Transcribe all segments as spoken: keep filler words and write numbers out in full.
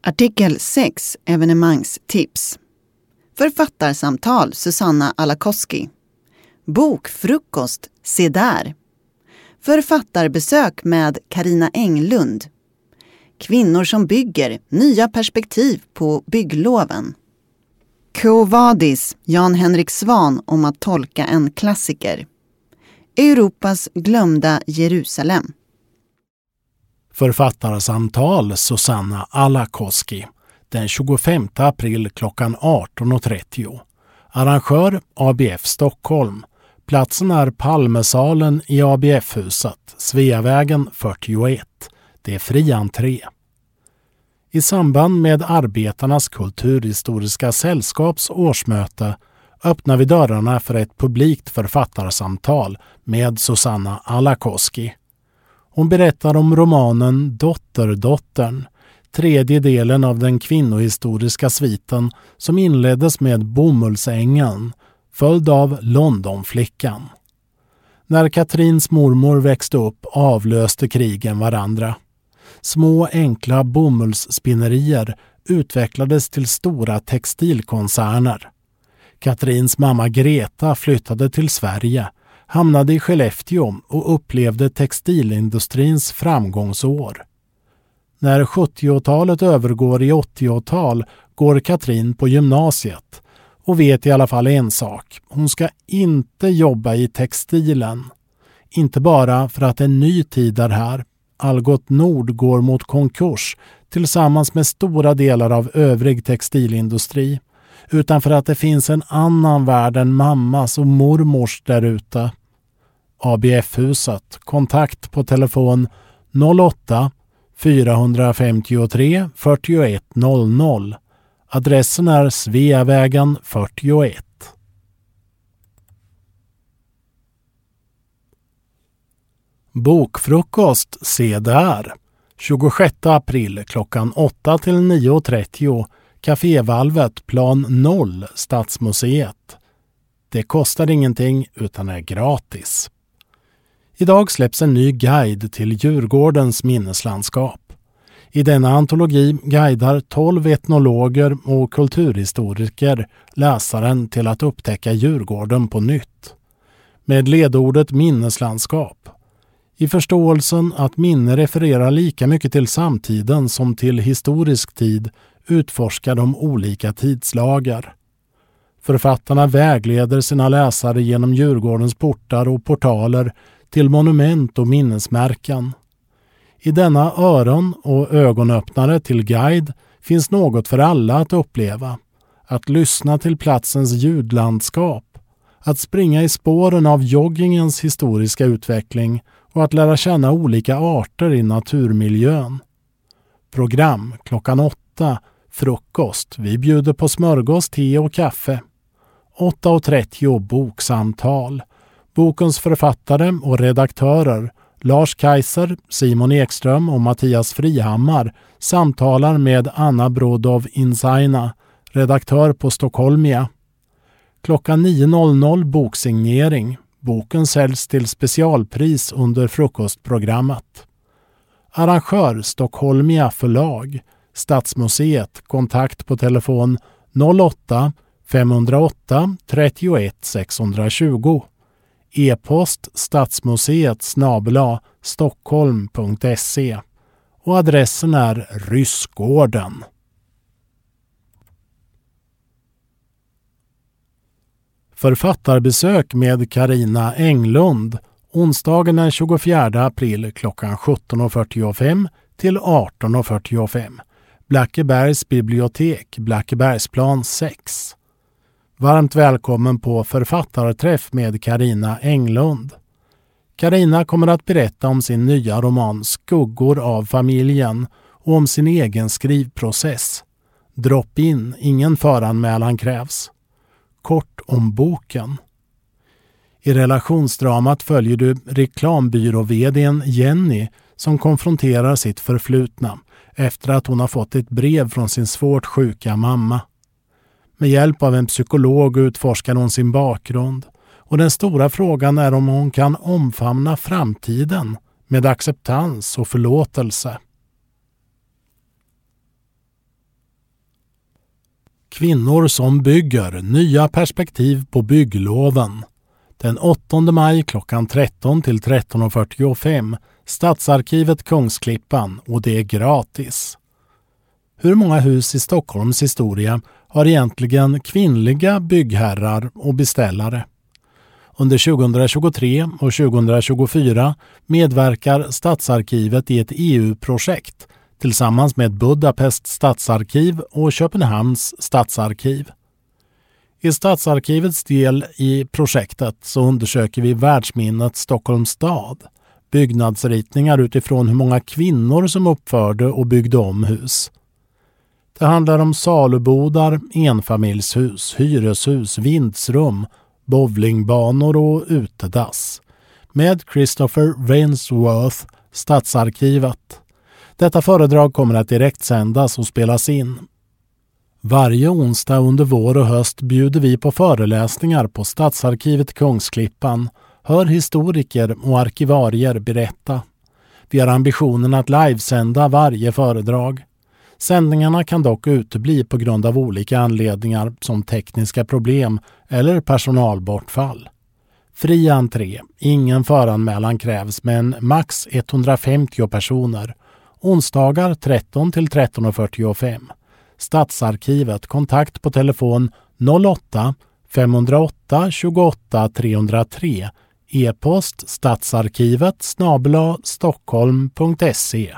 Artikel sex, evenemangstips. Författarsamtal, Susanna Alakoski. Bokfrukost, se där. Författarbesök med Carina Englund. Kvinnor som bygger, nya perspektiv på byggloven. Quo Vadis, Jan-Henrik Svan om att tolka en klassiker. Europas glömda Jerusalem. Författarsamtal, Susanna Alakoski. Den tjugofemte april klockan arton och trettio. Arrangör A B F Stockholm. Platsen är Palmesalen i A B F-huset, Sveavägen fyrtioett. Det är fri entré. I samband med Arbetarnas kulturhistoriska sällskaps årsmöte öppnar vi dörrarna för ett publikt författarsamtal med Susanna Alakoski. Hon berättar om romanen Dotterdottern, tredje delen av den kvinnohistoriska sviten som inleddes med Bomullsängen, följd av Londonflickan. När Katrins mormor växte upp avlöste krigen varandra. Små enkla bomullsspinnerier utvecklades till stora textilkoncerner. Katrins mamma Greta flyttade till Sverige, hamnade i Skellefteå och upplevde textilindustrins framgångsår. När sjuttiotalet övergår i åttiotal går Katrin på gymnasiet och vet i alla fall en sak. Hon ska inte jobba i textilen. Inte bara för att en ny tid är här. Algot Nord går mot konkurs tillsammans med stora delar av övrig textilindustri, utan för att det finns en annan värld än mammas och mormors där ute. A B F-huset, kontakt på telefon noll åtta fyra fem tre fyrtioett noll noll. Adressen är Sveavägen fyrtioett. Bokfrukost, se där. tjugosjätte april klockan åtta till nio och trettio. Cafévalvet plan noll, Stadsmuseet. Det kostar ingenting utan är gratis. Idag släpps en ny guide till Djurgårdens minneslandskap. I denna antologi guidar tolv etnologer och kulturhistoriker läsaren till att upptäcka Djurgården på nytt. Med ledordet minneslandskap. I förståelsen att minne refererar lika mycket till samtiden som till historisk tid utforskar de olika tidslagar. Författarna vägleder sina läsare genom Djurgårdens portar och portaler till monument och minnesmärken. I denna öron- och ögonöppnare till guide finns något för alla att uppleva. Att lyssna till platsens ljudlandskap, att springa i spåren av joggingens historiska utveckling och att lära känna olika arter i naturmiljön. Program klockan åtta, frukost. Vi bjuder på smörgås, te och kaffe. åtta och trettio boksamtal. Bokens författare och redaktörer Lars Kaiser, Simon Ekström och Mattias Frihammar samtalar med Anna Brodov Insaina, redaktör på Stockholmia. Klockan nio boksignering. Boken säljs till specialpris under frukostprogrammet. Arrangör Stockholmia förlag. Stadsmuseet, kontakt på telefon noll åtta fem noll åtta trettioett sexhundratjugo. E-post stadsmuseet snabel-a stockholm punkt se och adressen är Ryssgården. Författarbesök med Carina Englund onsdagen den tjugofjärde april klockan sjutton fyrtiofem till arton fyrtiofem. Blackebergs bibliotek, Blackebergsplan sex. Varmt välkommen på författarträff med Carina Englund. Carina kommer att berätta om sin nya roman Skuggor av familjen och om sin egen skrivprocess. Drop in, ingen föranmälan krävs. Kort om boken. I relationsdramat följer du reklambyrå-vd:n Jenny som konfronterar sitt förflutna efter att hon har fått ett brev från sin svårt sjuka mamma. Med hjälp av en psykolog utforskar hon sin bakgrund och den stora frågan är om hon kan omfamna framtiden med acceptans och förlåtelse. Kvinnor som bygger, nya perspektiv på byggloven. Den åttonde maj klockan tretton till tretton fyrtiofem, Stadsarkivet Kungsklippan, och det är gratis. Hur många hus i Stockholms historia har egentligen kvinnliga byggherrar och beställare? Under tjugohundratjugotre och tjugohundratjugofyra medverkar Stadsarkivet i ett E U-projekt tillsammans med Budapest stadsarkiv och Köpenhamns stadsarkiv. I Stadsarkivets del i projektet så undersöker vi världsminnet Stockholms stad, byggnadsritningar utifrån hur många kvinnor som uppförde och byggde om hus. Det handlar om salubodar, enfamiljshus, hyreshus, vindsrum, bowlingbanor och utedass. Med Christopher Wainsworth, Stadsarkivet. Detta föredrag kommer att direktsändas och spelas in. Varje onsdag under vår och höst bjuder vi på föreläsningar på Stadsarkivet Kungsklippan, hör historiker och arkivarier berätta. Vi har ambitionen att livesända varje föredrag. Sändningarna kan dock utebli på grund av olika anledningar som tekniska problem eller personalbortfall. Fri entré, ingen föranmälan krävs, men max etthundrafemtio personer. Onsdagar tretton till tretton fyrtiofem. Stadsarkivet, kontakt på telefon noll åtta fem noll åtta tjugoåtta tre noll tre. E-post stadsarkivet snabel-a stockholm punkt se.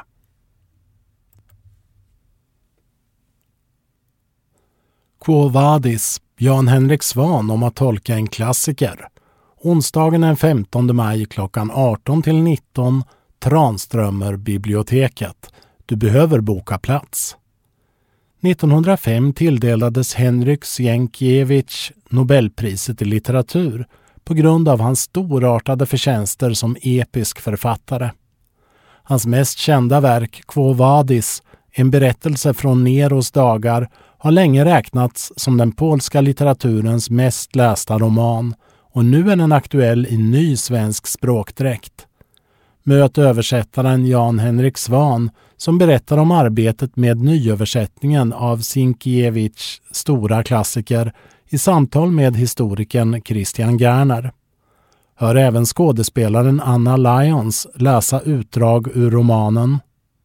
Quo Vadis, Jan Henrik Svan om att tolka en klassiker. Onsdagen den femtonde maj klockan arton till nitton, Tranströmer biblioteket. Du behöver boka plats. nittonhundrafem tilldelades Henryk Sienkiewicz Nobelpriset i litteratur på grund av hans storartade förtjänster som episk författare. Hans mest kända verk, Quo Vadis, en berättelse från Neros dagar, har länge räknats som den polska litteraturens mest lästa roman, och nu är den aktuell i ny svensk språkdräkt. Möt översättaren Jan Henrik Svan som berättar om arbetet med nyöversättningen av Sienkiewicz stora klassiker i samtal med historikern Christian Gerner. Hör även skådespelaren Anna Lyons läsa utdrag ur romanen.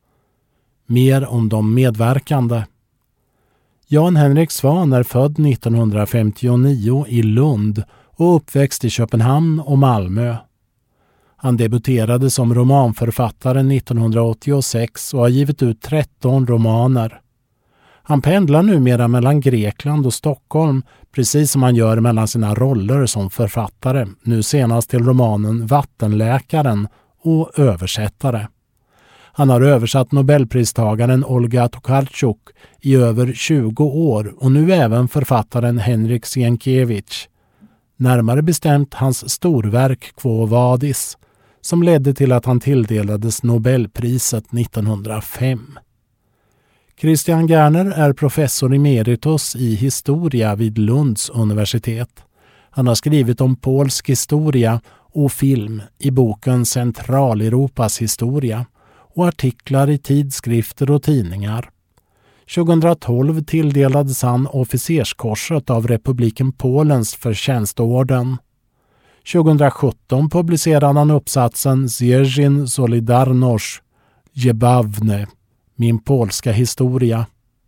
Mer om de medverkande. Jan Henrik Svan är född nittonhundrafemtionio i Lund och uppväxt i Köpenhamn och Malmö. Han debuterade som romanförfattare nittonhundraåttiosex och har givit ut tretton romaner. Han pendlar numera mellan Grekland och Stockholm, precis som han gör mellan sina roller som författare, nu senast till romanen Vattenläkaren, och översättare. Han har översatt Nobelpristagaren Olga Tokarczuk i över tjugo år och nu även författaren Henryk Sienkiewicz. Närmare bestämt hans storverk Quo Vadis, som ledde till att han tilldelades Nobelpriset nittonhundrafem. Christian Gerner är professor emeritus i historia vid Lunds universitet. Han har skrivit om polsk historia och film i boken Centraleuropas historia och artiklar i tidskrifter och tidningar. tjugohundratolv tilldelades han officerskorset av Republiken Polens förtjänstorden. tjugohundrasjutton publicerade han uppsatsen Zierzin Solidarność Jebawne, min polska historia.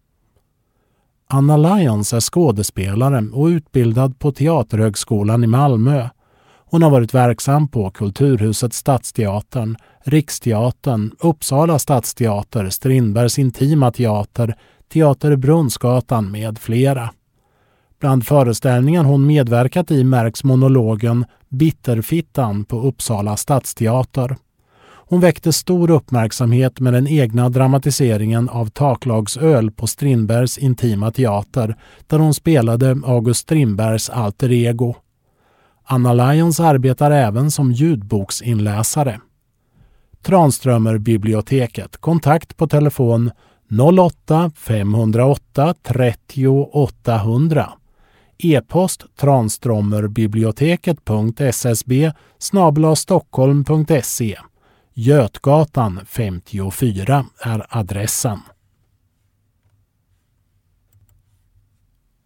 Anna Lyons är skådespelare och utbildad på Teaterhögskolan i Malmö. Hon har varit verksam på Kulturhuset Stadsteatern, Riksteatern, Uppsala Stadsteater, Strindbergs Intima Teater, Teater Brunnsgatan med flera. Bland föreställningen hon medverkat i märks monologen Bitterfittan på Uppsala Stadsteater. Hon väckte stor uppmärksamhet med den egna dramatiseringen av Taklagsöl på Strindbergs Intima Teater, där hon spelade August Strindbergs alter ego. Anna Lyons arbetar även som ljudboksinläsare. Tranströmer biblioteket, kontakt på telefon noll åtta fem noll åtta trettio åttahundra. E-post tranströmerbiblioteket punkt ssb snabel-a stockholm punkt se. Götgatan femtiofyra är adressen.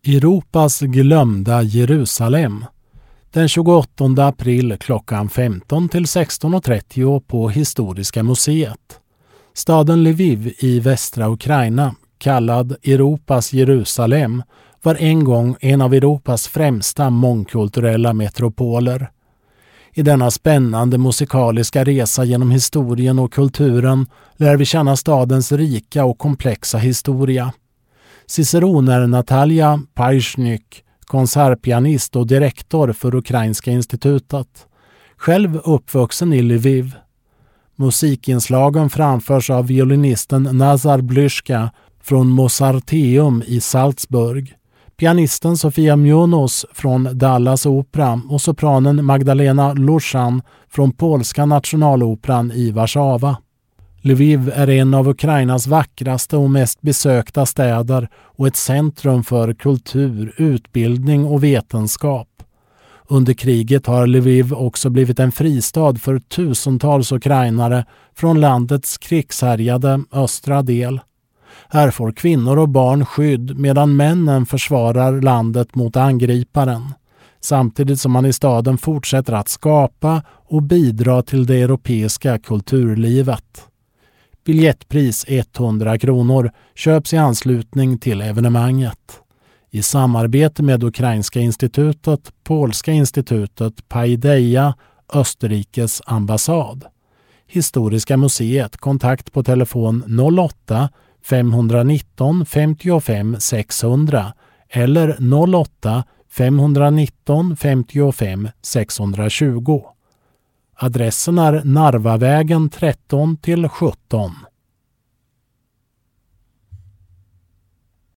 Europas glömda Jerusalem. Den tjugoåttonde april klockan femton till sexton och trettio på Historiska museet. Staden Lviv i västra Ukraina, kallad Europas Jerusalem, var en gång en av Europas främsta mångkulturella metropoler. I denna spännande musikaliska resa genom historien och kulturen lär vi känna stadens rika och komplexa historia. Ciceron är Natalia Pajsnyk, konsertpianist och direktor för Ukrainska institutet. Själv uppvuxen i Lviv. Musikinslagen framförs av violinisten Nazar Blyska från Mozarteum i Salzburg, pianisten Sofia Mionos från Dallas opera och sopranen Magdalena Luszan från Polska nationaloperan i Warszawa. Lviv är en av Ukrainas vackraste och mest besökta städer och ett centrum för kultur, utbildning och vetenskap. Under kriget har Lviv också blivit en fristad för tusentals ukrainare från landets krigshärjade östra del. Här får kvinnor och barn skydd medan männen försvarar landet mot angriparen, samtidigt som man i staden fortsätter att skapa och bidra till det europeiska kulturlivet. Biljettpris hundra kronor köps i anslutning till evenemanget. I samarbete med Ukrainska institutet, Polska institutet, Paideia, Österrikes ambassad. Historiska museet, kontakt på telefon noll åtta fem ett nio femtiofem sexhundra eller noll åtta fem ett nio femtiofem sexhundratjugo. Adressen är Narvavägen tretton till sjutton.